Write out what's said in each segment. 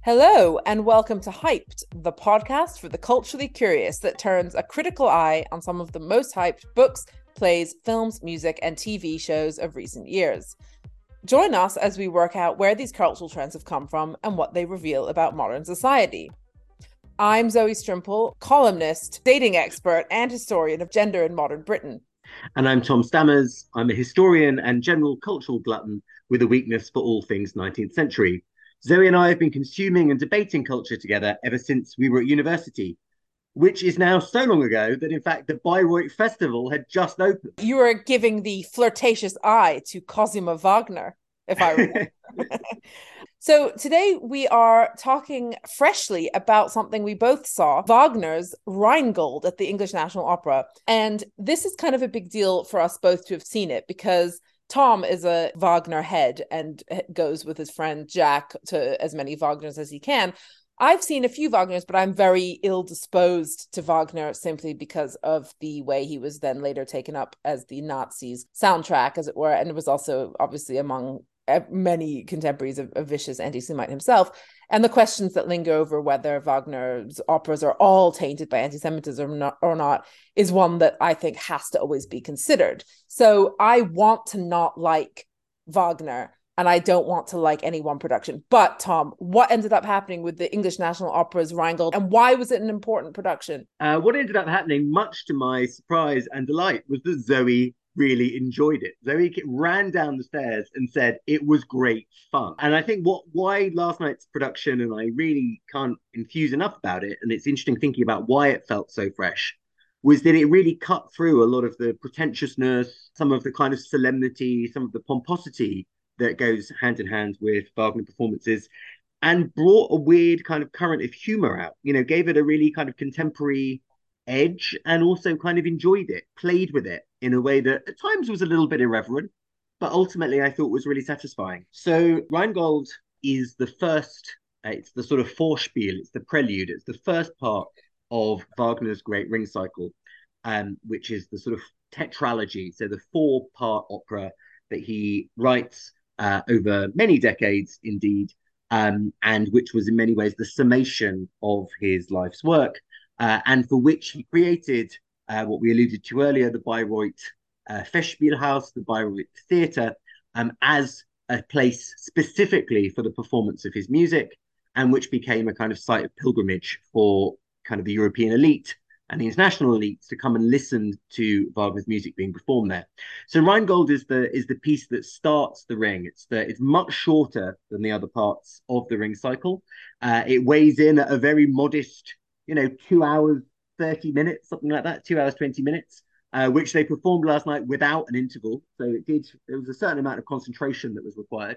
Hello, and welcome to Hyped, the podcast for the culturally curious that turns a critical eye on some of the most hyped books, plays, films, music, and TV shows of recent years. Join us as we work out where these cultural trends have come from and what they reveal about modern society. I'm Zoe Strimple, columnist, dating expert, and historian of gender in modern Britain. And I'm Tom Stammers. I'm a historian and general cultural glutton with a weakness for all things 19th century. Zoe and I have been consuming and debating culture together ever since we were at university, which is now so long ago that, in fact, the Bayreuth Festival had just opened. You are giving the flirtatious eye to Cosima Wagner, if I remember. So today we are talking freshly about something we both saw, Wagner's Rheingold at the English National Opera. And this is kind of a big deal for us both to have seen it because Tom is a Wagner head and goes with his friend Jack to as many Wagners as he can. I've seen a few Wagners, but I'm very ill-disposed to Wagner simply because of the way he was then later taken up as the Nazis' soundtrack, as it were. And it was also obviously among many contemporaries of vicious anti-Semite himself, and the questions that linger over whether Wagner's operas are all tainted by anti-Semitism or not is one that I think has to always be considered. So I want to not like Wagner, and I don't want to like any one production. But Tom, what ended up happening with the English National Opera's Rheingold, and why was it an important production? What ended up happening, much to my surprise and delight, was that Zoe really enjoyed it. Zoe ran down the stairs and said it was great fun. And I think why last night's production, and I really can't enthuse enough about it, and it's interesting thinking about why it felt so fresh, was that it really cut through a lot of the pretentiousness, some of the kind of solemnity, some of the pomposity that goes hand in hand with Wagner performances, and brought a weird kind of current of humor out, gave it a really kind of contemporary edge, and also kind of enjoyed it, played with it in a way that at times was a little bit irreverent, but ultimately I thought was really satisfying. So Rheingold is the first, it's the sort of Vorspiel, it's the prelude, it's the first part of Wagner's Great Ring Cycle, which is the sort of tetralogy, so the four-part opera that he writes over many decades indeed, and which was in many ways the summation of his life's work, and for which he created what we alluded to earlier, the Bayreuth Festspielhaus, the Bayreuth Theatre, as a place specifically for the performance of his music, and which became a kind of site of pilgrimage for kind of the European elite and the international elites to come and listen to Wagner's music being performed there. So Rheingold is the piece that starts the ring. It's much shorter than the other parts of the ring cycle. It weighs in at a very modest 2 hours, 30 minutes, something like that, 2 hours, 20 minutes, which they performed last night without an interval. So there was a certain amount of concentration that was required.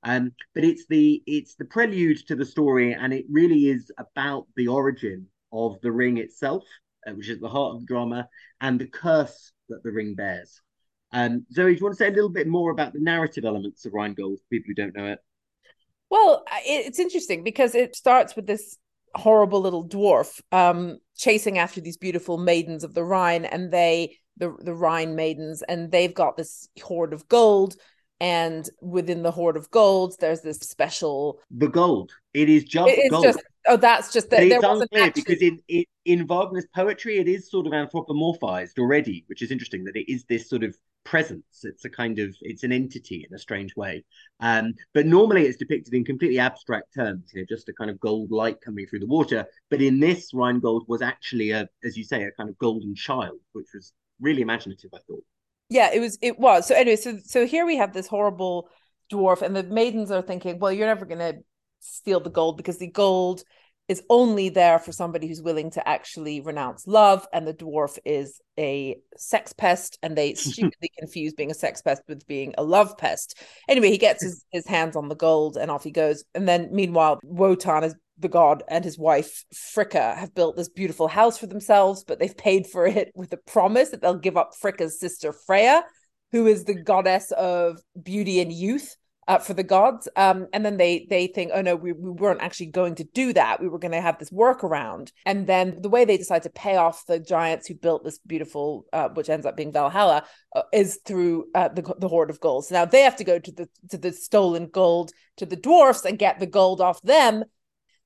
But it's the prelude to the story, and it really is about the origin of the ring itself, which is the heart of the drama, and the curse that the ring bears. Zoe, do you want to say a little bit more about the narrative elements of Rheingold for people who don't know it? Well, it's interesting because it starts with this horrible little dwarf chasing after these beautiful maidens of the Rhine, and the Rhine maidens, and they've got this hoard of gold, and within the hoard of gold there's this special, The gold. It is just it's gold. just, oh, that's just But that there it's wasn't unclear actually. because in Wagner's poetry, it is sort of anthropomorphized already, which is interesting that it is this sort of presence. It's an entity in a strange way. But normally it's depicted in completely abstract terms, just a kind of gold light coming through the water. But in this, Rheingold was actually as you say, a kind of golden child, which was really imaginative, I thought. Yeah, it was so anyway, so here we have this horrible dwarf, and the maidens are thinking, well, you're never going to steal the gold because the gold is only there for somebody who's willing to actually renounce love, and the dwarf is a sex pest, and they stupidly confuse being a sex pest with being a love pest. Anyway, he gets his hands on the gold and off he goes, and then meanwhile Wotan is the god, and his wife Fricka have built this beautiful house for themselves, but they've paid for it with a promise that they'll give up Fricka's sister Freya, who is the goddess of beauty and youth, for the gods. And then they think, oh no, we weren't actually going to do that. We were going to have this workaround. And then the way they decide to pay off the giants who built this beautiful, which ends up being Valhalla, is through the hoard of gold. So now they have to go to the stolen gold to the dwarfs and get the gold off them.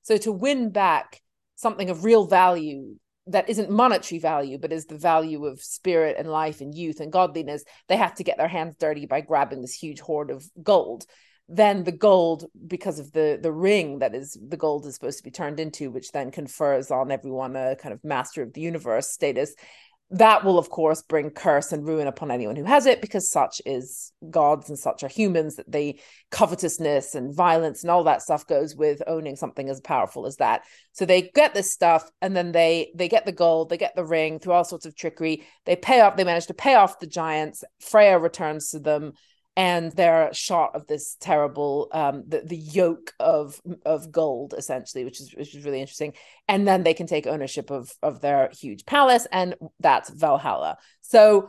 So to win back something of real value that isn't monetary value, but is the value of spirit and life and youth and godliness, they have to get their hands dirty by grabbing this huge hoard of gold. Then the gold, because of the ring that is the gold is supposed to be turned into, which then confers on everyone a kind of master of the universe status, that will of course bring curse and ruin upon anyone who has it, because such is gods and such are humans, that they covetousness and violence and all that stuff goes with owning something as powerful as that. So they get this stuff, and then they get the gold, they get the ring through all sorts of trickery, they manage to pay off the giants. Freya returns to them, and they're shot of this terrible the yoke of gold, essentially, which is really interesting. And then they can take ownership of their huge palace, and that's Valhalla. So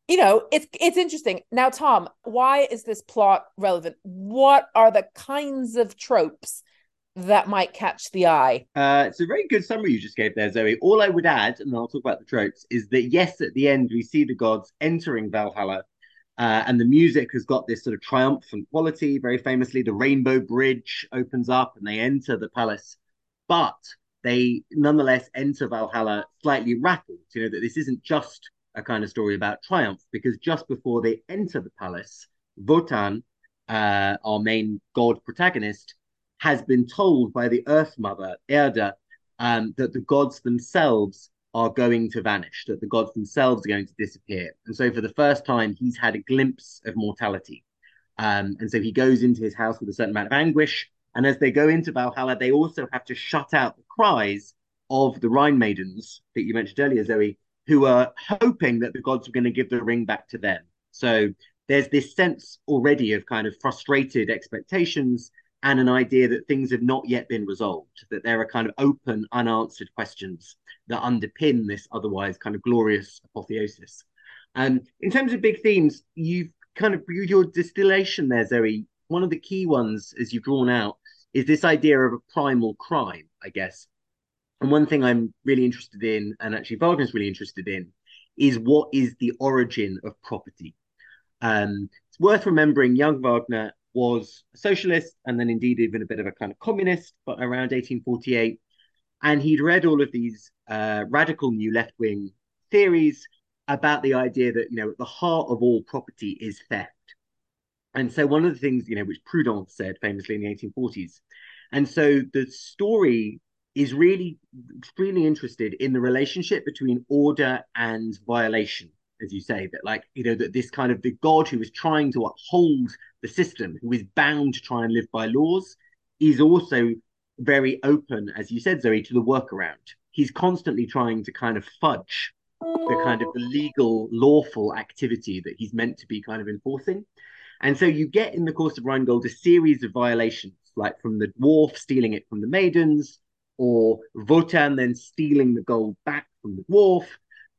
it's interesting. Now, Tom, why is this plot relevant? What are the kinds of tropes that might catch the eye? It's a very good summary you just gave there, Zoe. All I would add, and I'll talk about the tropes, is that yes, at the end we see the gods entering Valhalla. And the music has got this sort of triumphant quality. Very famously, the Rainbow Bridge opens up and they enter the palace. But they nonetheless enter Valhalla slightly rattled, that this isn't just a kind of story about triumph, because just before they enter the palace, Wotan, our main god protagonist, has been told by the Earth Mother, Erda, that the gods themselves are going to vanish, that the gods themselves are going to disappear. And so for the first time, he's had a glimpse of mortality. And so he goes into his house with a certain amount of anguish. And as they go into Valhalla, they also have to shut out the cries of the Rhine maidens that you mentioned earlier, Zoe, who are hoping that the gods are going to give the ring back to them. So there's this sense already of kind of frustrated expectations and an idea that things have not yet been resolved, that there are kind of open, unanswered questions that underpin this otherwise kind of glorious apotheosis. And in terms of big themes, you've kind of your distillation there, Zoe. One of the key ones, as you've drawn out, is this idea of a primal crime, I guess. And one thing I'm really interested in, and actually Wagner's really interested in, is what is the origin of property. It's worth remembering young Wagner was a socialist and then indeed even a bit of a kind of communist, but around 1848. And he'd read all of these radical new left-wing theories about the idea that, at the heart of all property is theft. And so one of the things, which Proudhon said famously in the 1840s. And so the story is really extremely interested in the relationship between order and violation, as you say, that that this kind of the God who is trying to uphold the system, who is bound to try and live by laws, is also very open, as you said, Zoe, to the workaround. He's constantly trying to kind of fudge the kind of the legal, lawful activity that he's meant to be kind of enforcing. And so you get in the course of Rheingold a series of violations, like from the dwarf stealing it from the maidens, or Wotan then stealing the gold back from the dwarf.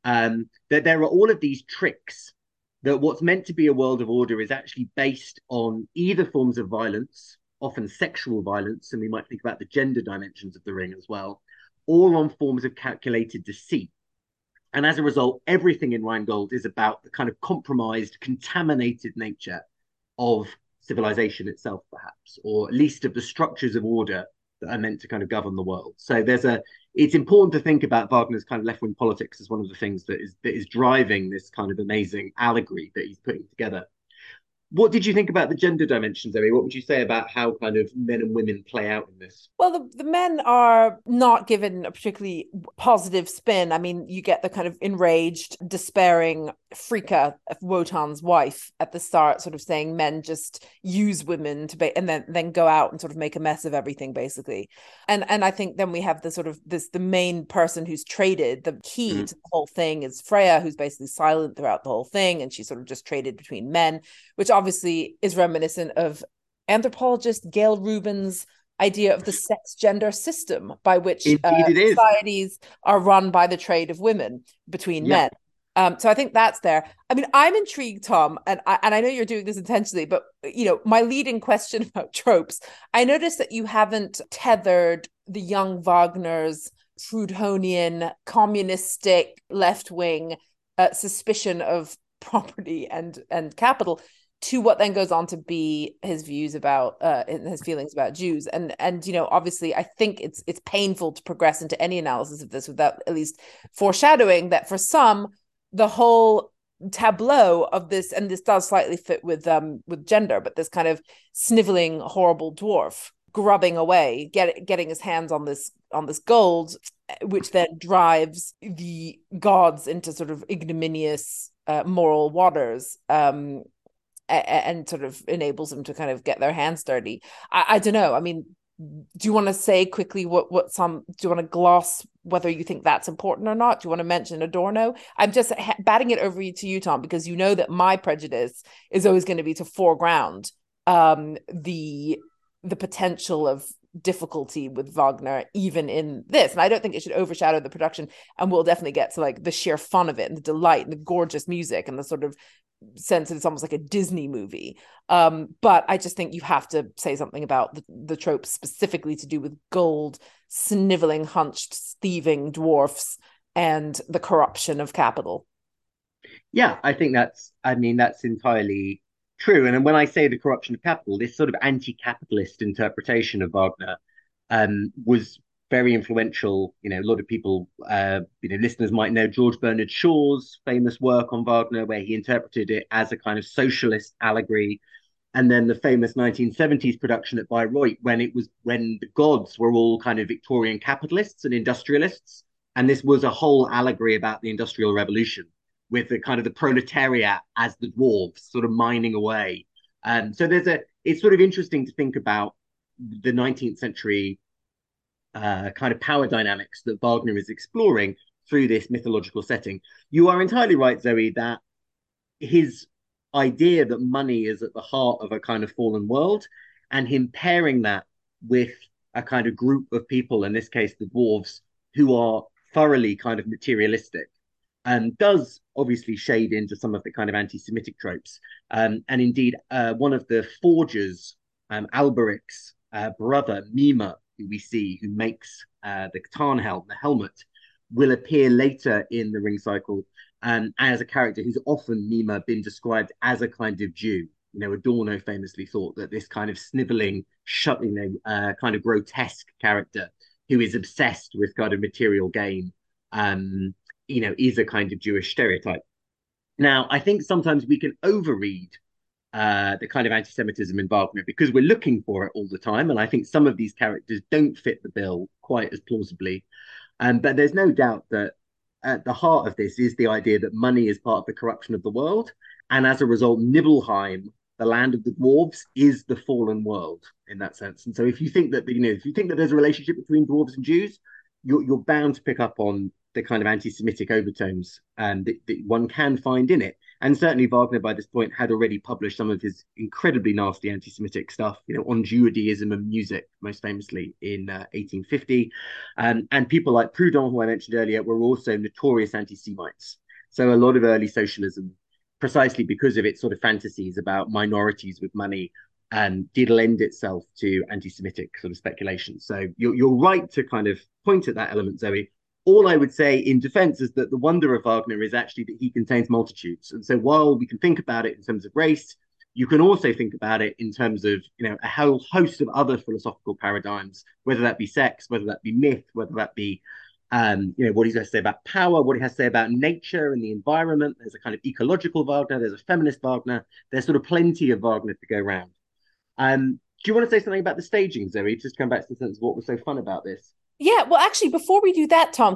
That there are all of these tricks, that what's meant to be a world of order is actually based on either forms of violence, often sexual violence, and we might think about the gender dimensions of the ring as well, or on forms of calculated deceit. And as a result, everything in Rheingold is about the kind of compromised, contaminated nature of civilization itself, perhaps, or at least of the structures of order that are meant to kind of govern the world. So it's important to think about Wagner's kind of left-wing politics as one of the things that is driving this kind of amazing allegory that he's putting together. What did you think about the gender dimension, Zoe? What would you say about how kind of men and women play out in this? Well, the men are not given a particularly positive spin. I mean, you get the kind of enraged, despairing Fricka, Wotan's wife, at the start, sort of saying men just use women to and then go out and sort of make a mess of everything, basically. And I think then we have the sort of the main person who's traded. The key to the whole thing is Freya, who's basically silent throughout the whole thing, and she's sort of just traded between men, which obviously is reminiscent of anthropologist Gail Rubin's idea of the sex gender system, by which societies are run by the trade of women between men. So I think that's there. I mean, I'm intrigued, Tom, and I know you're doing this intentionally, but my leading question about tropes, I noticed that you haven't tethered the young Wagner's Proudhonian, communistic, left-wing suspicion of property and capital to what then goes on to be his views about his feelings about Jews. And obviously I think it's painful to progress into any analysis of this without at least foreshadowing that for some, the whole tableau of this, and this does slightly fit with gender, but this kind of sniveling horrible dwarf grubbing away, getting his hands on this gold, which then drives the gods into sort of ignominious moral waters, and sort of enables them to kind of get their hands dirty. I don't know. I mean, do you want to say quickly do you want to gloss whether you think that's important or not? Do you want to mention Adorno? I'm just batting it over to you, Tom, because you know that my prejudice is always going to be to foreground the potential of difficulty with Wagner even in this, and I don't think it should overshadow the production, and we'll definitely get to like the sheer fun of it and the delight and the gorgeous music and the sort of sense that it's almost like a Disney movie, but I just think you have to say something about the tropes specifically to do with gold, sniveling, hunched, thieving dwarfs, and the corruption of capital. Yeah, I think that's entirely true. And when I say the corruption of capital, this sort of anti-capitalist interpretation of Wagner was very influential. A lot of people, listeners might know George Bernard Shaw's famous work on Wagner, where he interpreted it as a kind of socialist allegory. And then the famous 1970s production at Bayreuth, when the gods were all kind of Victorian capitalists and industrialists. And this was a whole allegory about the Industrial Revolution, with the kind of the proletariat as the dwarves sort of mining away. So it's sort of interesting to think about the 19th century kind of power dynamics that Wagner is exploring through this mythological setting. You are entirely right, Zoe, that his idea that money is at the heart of a kind of fallen world, and him pairing that with a kind of group of people, in this case, the dwarves, who are thoroughly kind of materialistic, does obviously shade into some of the kind of anti-Semitic tropes. And indeed, one of the forgers, Alberic's brother, Mima, who we see, who makes the Tarnhelm, the helmet, will appear later in the Ring Cycle as a character who's often, Mima, been described as a kind of Jew. Adorno famously thought that this kind of sniveling, kind of grotesque character who is obsessed with kind of material gain, is a kind of Jewish stereotype. Now, I think sometimes we can overread the kind of anti-Semitism in Wagner because we're looking for it all the time. And I think some of these characters don't fit the bill quite as plausibly. But there's no doubt that at the heart of this is the idea that money is part of the corruption of the world. And as a result, Nibelheim, the land of the dwarves, is the fallen world in that sense. And so if you think that, if you think that there's a relationship between dwarves and Jews, you're bound to pick up on the kind of anti-Semitic overtones that one can find in it. And certainly Wagner, by this point, had already published some of his incredibly nasty anti-Semitic stuff, on Judaism and music, most famously in 1850. And people like Proudhon, who I mentioned earlier, were also notorious anti-Semites. So a lot of early socialism, precisely because of its sort of fantasies about minorities with money, did lend itself to anti-Semitic sort of speculation. So you're right to kind of point at that element, Zoe. All I would say in defense is that the wonder of Wagner is actually that he contains multitudes. And so while we can think about it in terms of race, you can also think about it in terms of, a whole host of other philosophical paradigms, whether that be sex, whether that be myth, whether that be, what he's going to say about power, what he has to say about nature and the environment. There's a kind of ecological Wagner, there's a feminist Wagner. There's sort of plenty of Wagner to go around. Do you want to say something about the staging, Zoe? Just come back to the sense of what was so fun about this. Yeah, well, actually, before we do that, Tom,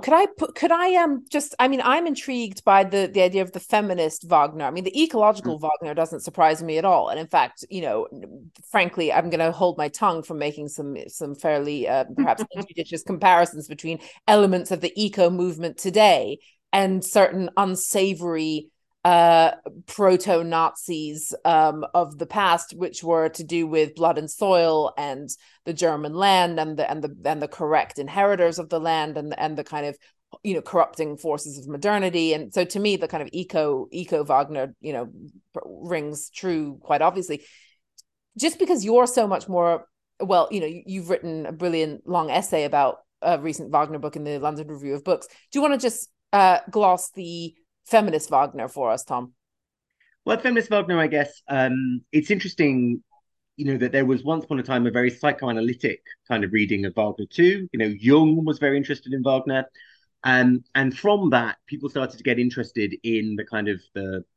I'm intrigued by the idea of the feminist Wagner. I mean, the ecological Wagner doesn't surprise me at all. And in fact, frankly, I'm going to hold my tongue from making some fairly perhaps injudicious comparisons between elements of the eco movement today and certain unsavory proto-Nazis of the past, which were to do with blood and soil and the German land and the correct inheritors of the land and the kind of corrupting forces of modernity. And so to me, the kind of eco Wagner rings true quite obviously. Just because you're so much more, well, you've written a brilliant long essay about a recent Wagner book in the London Review of Books. Do you want to just gloss the feminist Wagner for us, Tom? Well, feminist Wagner, I guess, it's interesting, that there was once upon a time a very psychoanalytic kind of reading of Wagner too. Jung was very interested in Wagner. And from that, people started to get interested in the kind of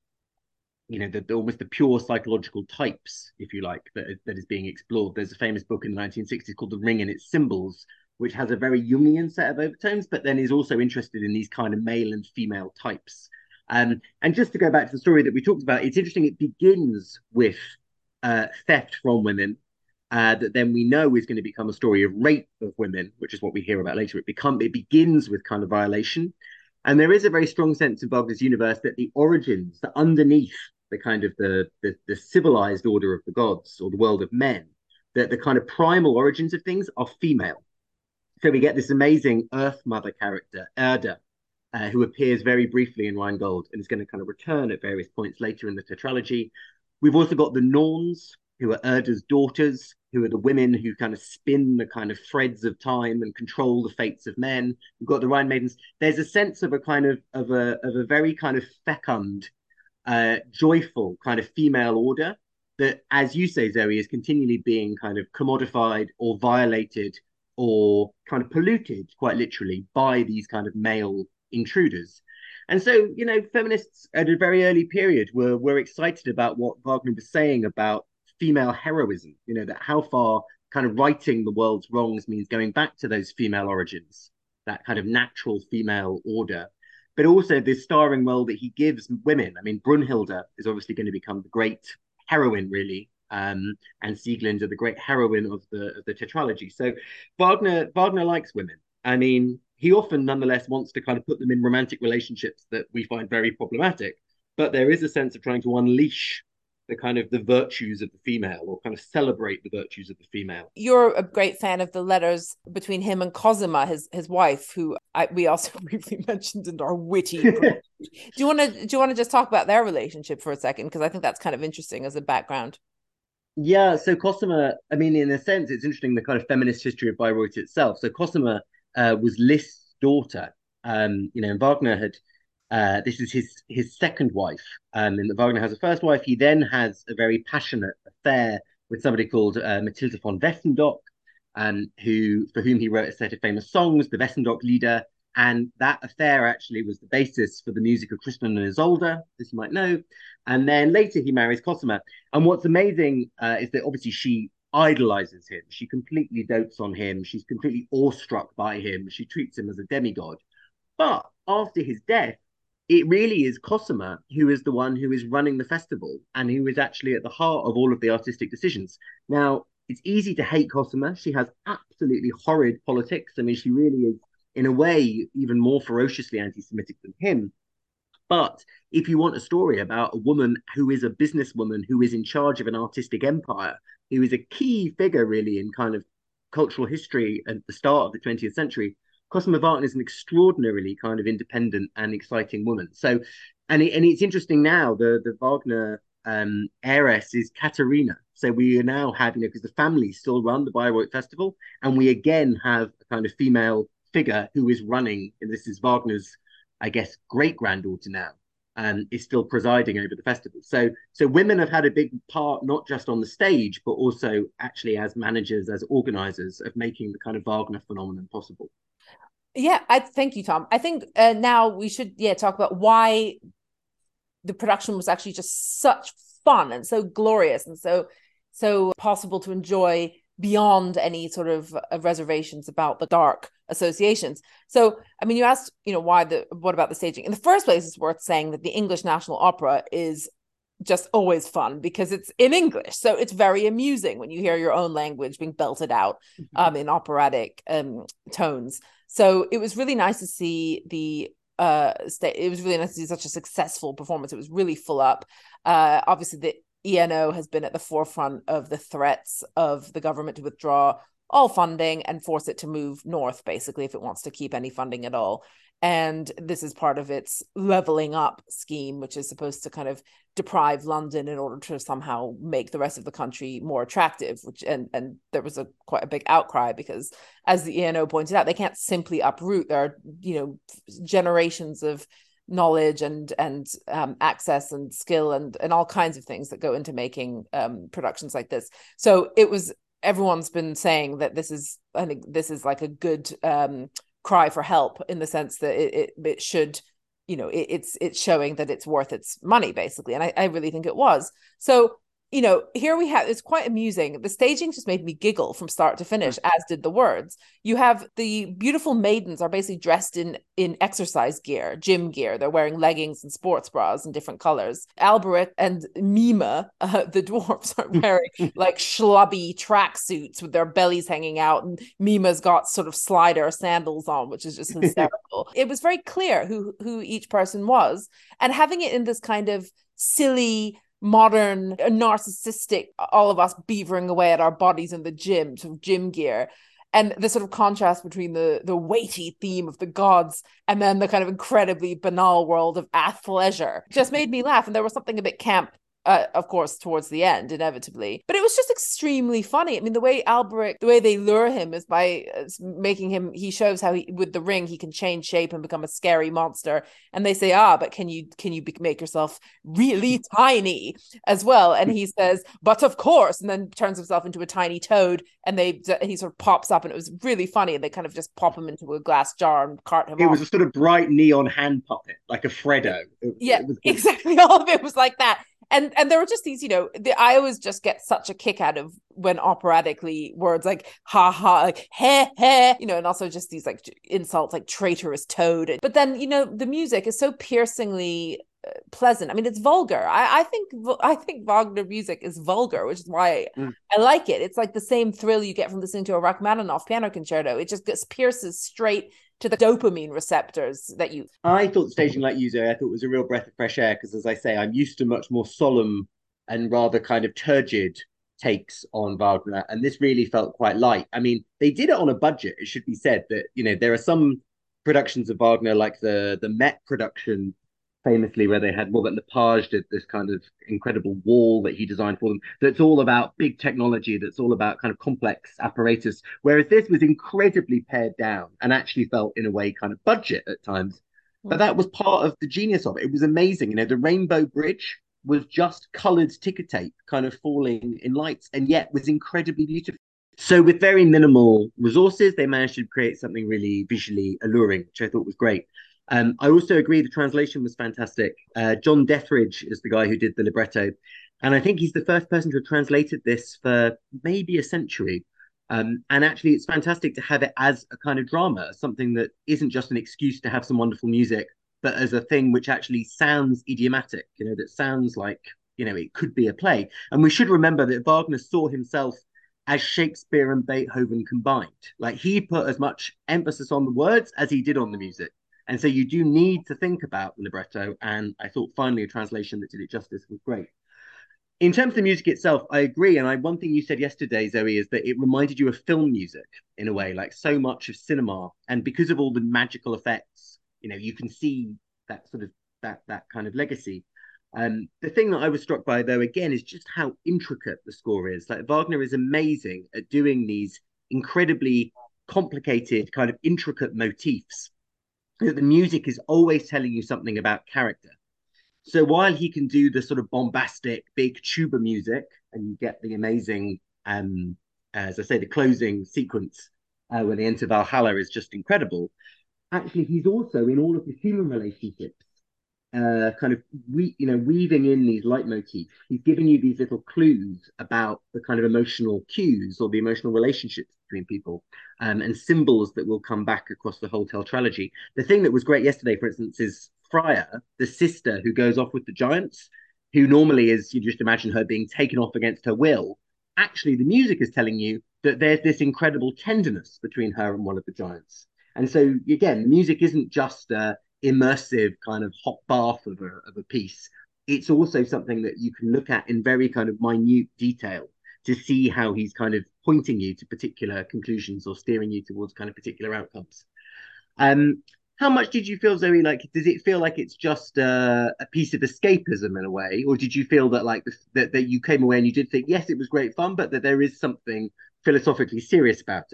the almost the pure psychological types, if you like, that is being explored. There's a famous book in the 1960s called The Ring and Its Symbols, which has a very Jungian set of overtones, but then is also interested in these kind of male and female types. And just to go back to the story that we talked about, it's interesting. It begins with theft from women, that then we know is going to become a story of rape of women, which is what we hear about later. It begins with kind of violation, and there is a very strong sense in Wagner's universe that the origins, that underneath the kind of the civilized order of the gods or the world of men, that the kind of primal origins of things are female. So we get this amazing Earth Mother character, Erda, who appears very briefly in Rheingold and is going to kind of return at various points later in the tetralogy. We've also got the Norns, who are Erda's daughters, who are the women who kind of spin the kind of threads of time and control the fates of men. We've got the Rhine maidens. There's a sense of a very kind of fecund, joyful kind of female order that, as you say, Zoe, is continually being kind of commodified or violated or kind of polluted, quite literally, by these kind of male intruders. And so, feminists at a very early period were excited about what Wagner was saying about female heroism, that how far kind of righting the world's wrongs means going back to those female origins, that kind of natural female order, but also this starring role that he gives women. I mean, Brunhilde is obviously going to become the great heroine, really, and Sieglinde the great heroine of the tetralogy. So Wagner likes women. I mean, he often nonetheless wants to kind of put them in romantic relationships that we find very problematic, but there is a sense of trying to unleash the kind of the virtues of the female, or kind of celebrate the virtues of the female. You're a great fan of the letters between him and Cosima, his wife, who we also briefly mentioned in our witty. Do you want to just talk about their relationship for a second, because I think that's kind of interesting as a background. Yeah, so Cosima, I mean, in a sense, it's interesting the kind of feminist history of Bayreuth itself. So Cosima was Liszt's daughter, and Wagner had this is his second wife. And Wagner has a first wife. He then has a very passionate affair with somebody called Mathilde von Wesendonck, for whom he wrote a set of famous songs, the Wesendonck Lieder. And that affair actually was the basis for the music of Tristan and Isolde, as you might know. And then later he marries Cosima. And what's amazing is that obviously she idolizes him. She completely dotes on him. She's completely awestruck by him. She treats him as a demigod. But after his death, it really is Cosima who is the one who is running the festival and who is actually at the heart of all of the artistic decisions. Now, it's easy to hate Cosima. She has absolutely horrid politics. I mean, she really is, in a way, even more ferociously anti-Semitic than him. But if you want a story about a woman who is a businesswoman, who is in charge of an artistic empire, who is a key figure really in kind of cultural history at the start of the 20th century, Cosima Wagner is an extraordinarily kind of independent and exciting woman. So, and it's interesting now, the Wagner heiress is Katharina. So we are now having, because the family still run the Bayreuth Festival, and we again have a kind of female figure who is running, and this is Wagner's, I guess, great granddaughter now, and is still presiding over the festival. So women have had a big part, not just on the stage, but also actually as managers, as organizers of making the kind of Wagner phenomenon possible. Yeah, I thank you, Tom. I think now we should talk about why the production was actually just such fun and so glorious and so possible to enjoy beyond any sort of reservations about the dark associations. So, I mean, you asked, what about the staging? In the first place, it's worth saying that the English National Opera is just always fun because it's in English. So it's very amusing when you hear your own language being belted out in operatic tones. So it was really nice to see it was really nice to see such a successful performance. It was really full up. Obviously, the ENO has been at the forefront of the threats of the government to withdraw all funding and force it to move north, basically, if it wants to keep any funding at all. And this is part of its leveling up scheme, which is supposed to kind of deprive London in order to somehow make the rest of the country more attractive, and there was quite a big outcry because, as the ENO pointed out, they can't simply uproot. There are, generations of knowledge and access and skill and all kinds of things that go into making productions like this. So it was, everyone's been saying that this is, I think this is like a good cry for help, in the sense that it should, you know, it's showing that it's worth its money, basically. And I really think it was. So, you know, here we have, it's quite amusing. The staging just made me giggle from start to finish, as did the words. You have the beautiful maidens are basically dressed in exercise gear, gym gear. They're wearing leggings and sports bras in different colors. Alberic and Mima, the dwarves, are wearing like schlubby tracksuits with their bellies hanging out, and Mima's got sort of slider sandals on, which is just hysterical. It was very clear who each person was, and having it in this kind of silly, modern, narcissistic, all of us beavering away at our bodies in the gym, sort of gym gear, and the sort of contrast between the weighty theme of the gods and then the kind of incredibly banal world of athleisure just made me laugh. And there was something a bit camp, of course, towards the end, inevitably. But it was just extremely funny. I mean, the way Alberic, the way they lure him is by making him, he shows how with the ring, he can change shape and become a scary monster. And they say, but can you make yourself really tiny as well? And he says, but of course, and then turns himself into a tiny toad, and he sort of pops up, and it was really funny. And they kind of just pop him into a glass jar and cart him off. It was a sort of bright neon hand puppet, like a Freddo. It was exactly. All of it was like that. And there were just these, you know, I always just get such a kick out of when operatically words like ha ha, like heh heh, you know, and also just these like insults like traitorous toad. But then, you know, the music is so piercingly pleasant. I mean, it's vulgar. I think Wagner music is vulgar, which is why I like it. It's like the same thrill you get from listening to a Rachmaninoff piano concerto. It just pierces straight to the dopamine receptors that you. I thought staging like you, Zoe, I thought was a real breath of fresh air, because, as I say, I'm used to much more solemn and rather kind of turgid takes on Wagner, and this really felt quite light. I mean, they did it on a budget. It should be said that, you know, there are some productions of Wagner, like the Met production, famously, where they had Robert Lepage did this kind of incredible wall that he designed for them. That's all about big technology. That's all about kind of complex apparatus. Whereas this was incredibly pared down and actually felt, in a way, kind of budget at times. But that was part of the genius of it. It was amazing. You know, the Rainbow Bridge was just coloured ticker tape kind of falling in lights, and yet was incredibly beautiful. So with very minimal resources, they managed to create something really visually alluring, which I thought was great. I also agree the translation was fantastic. John Dethridge is the guy who did the libretto, and I think he's the first person to have translated this for maybe a century. And actually, it's fantastic to have it as a kind of drama, something that isn't just an excuse to have some wonderful music, but as a thing which actually sounds idiomatic, you know, that sounds like, you know, it could be a play. And we should remember that Wagner saw himself as Shakespeare and Beethoven combined. Like, he put as much emphasis on the words as he did on the music. And so you do need to think about the libretto. And I thought finally a translation that did it justice was great. In terms of the music itself, I agree. And one thing you said yesterday, Zoe, is that it reminded you of film music in a way, like so much of cinema. And because of all the magical effects, you know, you can see that sort of that kind of legacy. The thing that I was struck by, though, again, is just how intricate the score is. Like, Wagner is amazing at doing these incredibly complicated, kind of intricate motifs. The music is always telling you something about character. So while he can do the sort of bombastic, big tuba music, and you get the amazing, as I say, the closing sequence when they enter Valhalla is just incredible. Actually, he's also in all of the human relationships, kind of weaving in these leitmotifs. He's giving you these little clues about the kind of emotional cues or the emotional relationships between people, and symbols that will come back across the whole tetralogy. The thing that was great yesterday, for instance, is Freya, the sister who goes off with the giants, who normally is, you just imagine her being taken off against her will. Actually, the music is telling you that there's this incredible tenderness between her and one of the giants. And so, again, music isn't just immersive kind of hot bath of a piece. It's also something that you can look at in very kind of minute detail to see how he's kind of pointing you to particular conclusions or steering you towards kind of particular outcomes. How much did you feel, Zoe, like, does it feel like it's just a piece of escapism in a way? Or did you feel that, like, that you came away and you did think, yes, it was great fun, but that there is something philosophically serious about it?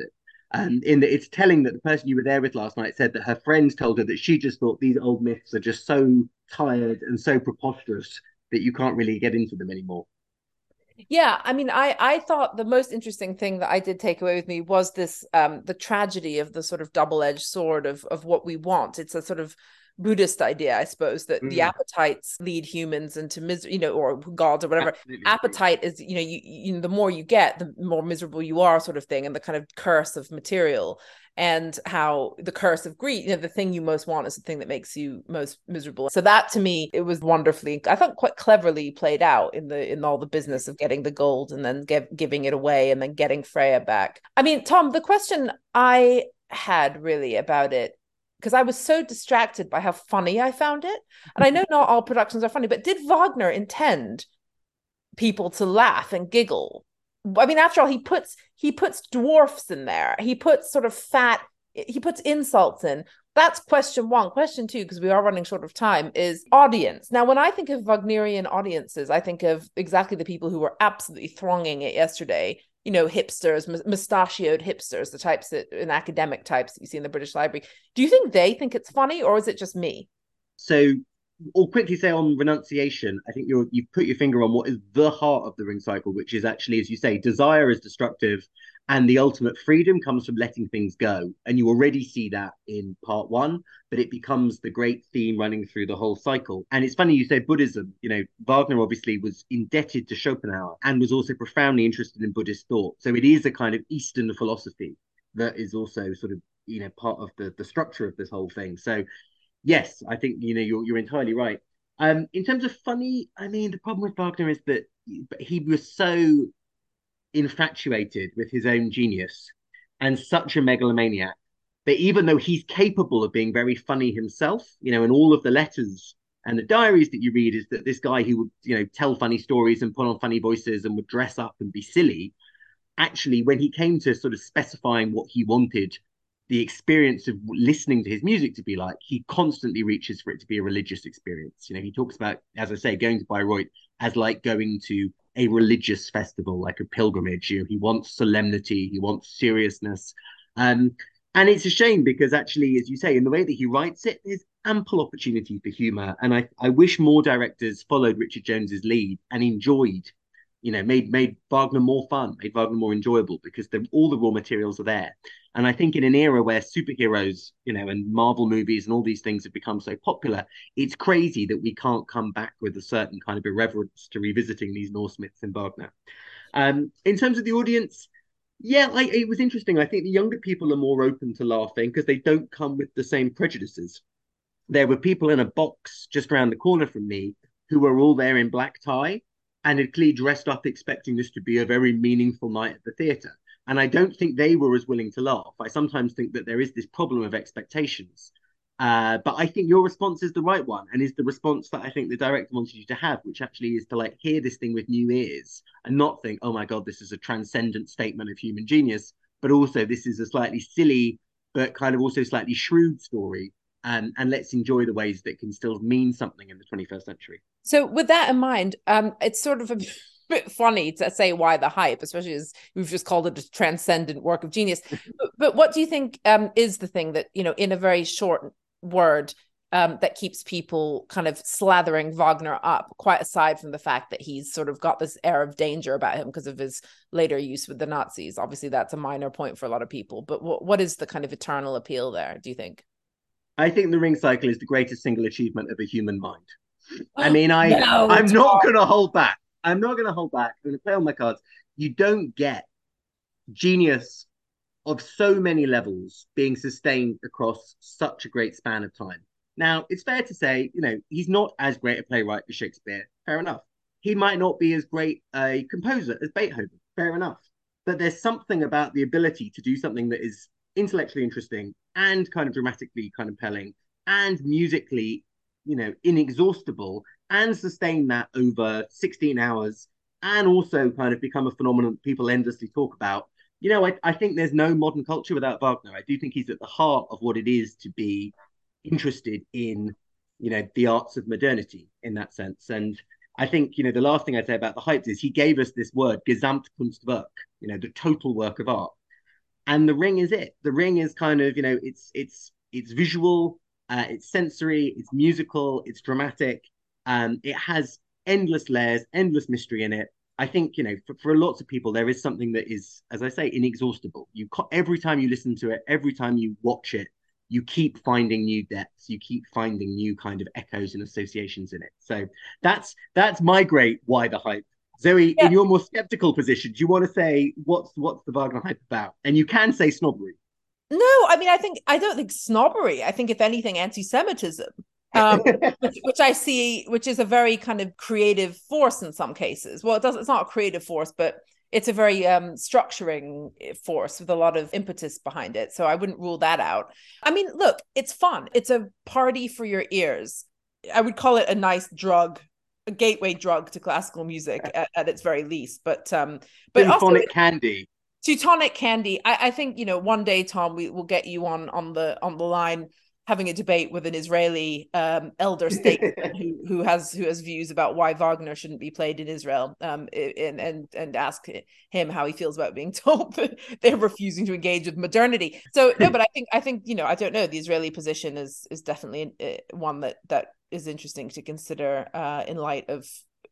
In that it's telling that the person you were there with last night said that her friends told her that she just thought these old myths are just so tired and so preposterous that you can't really get into them anymore. Yeah, I mean, I thought the most interesting thing that I did take away with me was this the tragedy of the sort of double-edged sword of what we want. It's a sort of Buddhist idea, I suppose, that the Mm, appetites lead humans into misery, or gods or whatever. absolutely agree. Appetite is, the more you get, the more miserable you are, sort of thing, and the kind of curse of material, and how the curse of greed, the thing you most want is the thing that makes you most miserable. So that to me, it was wonderfully, I thought, quite cleverly played out in all the business of getting the gold and then giving it away and then getting Freya back. I mean, Tom, the question I had really about it, because I was so distracted by how funny I found it. And I know not all productions are funny, but did Wagner intend people to laugh and giggle? I mean, after all, he puts dwarfs in there. He puts sort of fat. He puts insults in. That's question one. Question two, because we are running short of time, is audience. Now, when I think of Wagnerian audiences, I think of exactly the people who were absolutely thronging it yesterday. Hipsters, mustachioed hipsters, the types in academic types that you see in the British Library. Do you think they think it's funny, or is it just me? So, I'll quickly say on renunciation, I think you've put your finger on what is the heart of the ring cycle, which is actually, as you say, desire is destructive, and the ultimate freedom comes from letting things go. And you already see that in part one, but it becomes the great theme running through the whole cycle. And it's funny you say Buddhism. Wagner obviously was indebted to Schopenhauer and was also profoundly interested in Buddhist thought. So it is a kind of Eastern philosophy that is also sort of part of the structure of this whole thing. So yes, I think you're entirely right. In terms of funny, I mean, the problem with Wagner is that he was so infatuated with his own genius and such a megalomaniac that even though he's capable of being very funny himself, in all of the letters and the diaries that you read, is that this guy who would, tell funny stories and put on funny voices and would dress up and be silly, actually, when he came to sort of specifying what he wanted the experience of listening to his music to be like, he constantly reaches for it to be a religious experience. He talks about, as I say, going to Bayreuth as like going to a religious festival, like a pilgrimage. He wants solemnity, he wants seriousness. Um, and it's a shame because actually, as you say, in the way that he writes it, there's ample opportunity for humor. And I wish more directors followed Richard Jones's lead and enjoyed, made Wagner more fun, made Wagner more enjoyable because all the raw materials are there. And I think in an era where superheroes, and Marvel movies and all these things have become so popular, it's crazy that we can't come back with a certain kind of irreverence to revisiting these Norse myths in Wagner. In terms of the audience, yeah, it was interesting. I think the younger people are more open to laughing because they don't come with the same prejudices. There were people in a box just around the corner from me who were all there in black tie and had clearly dressed up expecting this to be a very meaningful night at the theatre. And I don't think they were as willing to laugh. I sometimes think that there is this problem of expectations. But I think your response is the right one and is the response that I think the director wanted you to have, which actually is to like hear this thing with new ears and not think, oh my God, this is a transcendent statement of human genius, but also this is a slightly silly, but kind of also slightly shrewd story. And let's enjoy the ways that can still mean something in the 21st century. So with that in mind, it's sort of a bit funny to say why the hype, especially as we've just called it a transcendent work of genius. But what do you think is the thing that, in a very short word, that keeps people kind of slathering Wagner up, quite aside from the fact that he's sort of got this air of danger about him because of his later use with the Nazis? Obviously, that's a minor point for a lot of people. But what is the kind of eternal appeal there, do you think? I think the ring cycle is the greatest single achievement of a human mind. I mean, No, I'm not going to hold back. I'm not going to hold back. I'm going to play on my cards. You don't get genius of so many levels being sustained across such a great span of time. Now, it's fair to say, he's not as great a playwright as Shakespeare. Fair enough. He might not be as great a composer as Beethoven. Fair enough. But there's something about the ability to do something that is intellectually interesting and kind of dramatically kind of compelling and musically, inexhaustible and sustain that over 16 hours and also kind of become a phenomenon people endlessly talk about. I think there's no modern culture without Wagner. I do think he's at the heart of what it is to be interested in, the arts of modernity in that sense. And I think, the last thing I'd say about the hypes is he gave us this word, Gesamtkunstwerk, the total work of art. And The Ring is it. The Ring is kind of, it's visual, it's sensory, it's musical, it's dramatic. It has endless layers, endless mystery in it. I think, for lots of people, there is something that is, as I say, inexhaustible. Every time you listen to it, every time you watch it, you keep finding new depths, you keep finding new kind of echoes and associations in it. So that's my great why the hype. Zoe, Yeah. in your more skeptical position, do you want to say what's the Wagner hype about? And you can say snobbery. No, I mean, I don't think snobbery. I think if anything, anti-Semitism, um, which I see, which is a very kind of creative force in some cases. Well, it's not a creative force, but it's a very structuring force with a lot of impetus behind it. So I wouldn't rule that out. I mean, look, it's fun. It's a party for your ears. I would call it a nice drug, a gateway drug to classical music at its very least. But also Symphonic candy. Teutonic candy. I think, one day, Tom, we will get you on the line having a debate with an Israeli elder statesman who has views about why Wagner shouldn't be played in Israel, and ask him how he feels about being told that they're refusing to engage with modernity. So no, but I think I don't know. The Israeli position is definitely one that is interesting to consider in light of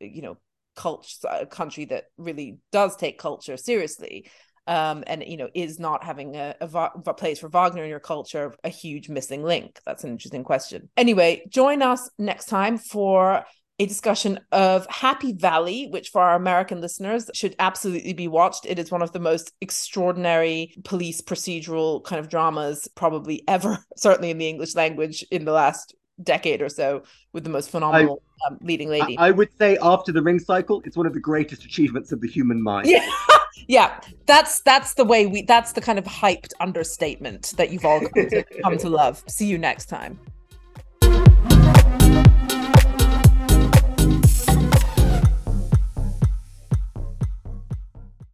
culture, a country that really does take culture seriously. And is not having a place for Wagner in your culture a huge missing link? That's an interesting question. Anyway, join us next time for a discussion of Happy Valley, which for our American listeners should absolutely be watched. It is one of the most extraordinary police procedural kind of dramas probably ever, certainly in the English language in the last decade or so, with the most phenomenal leading lady. I would say after the Ring cycle, it's one of the greatest achievements of the human mind. Yeah. Yeah, that's the kind of hyped understatement that you've all come to love. See you next time.